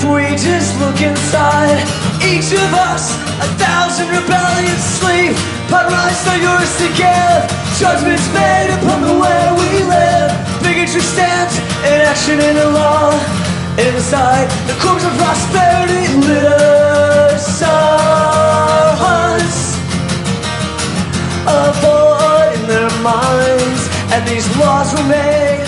we just look inside each of us, 1,000 rebellions sleep. Pot rise are yours to give. Judgment's made upon the way we live. Bigotry stands in action in the law. Inside the corpse of prosperity litters us. A void in their minds, and these laws were made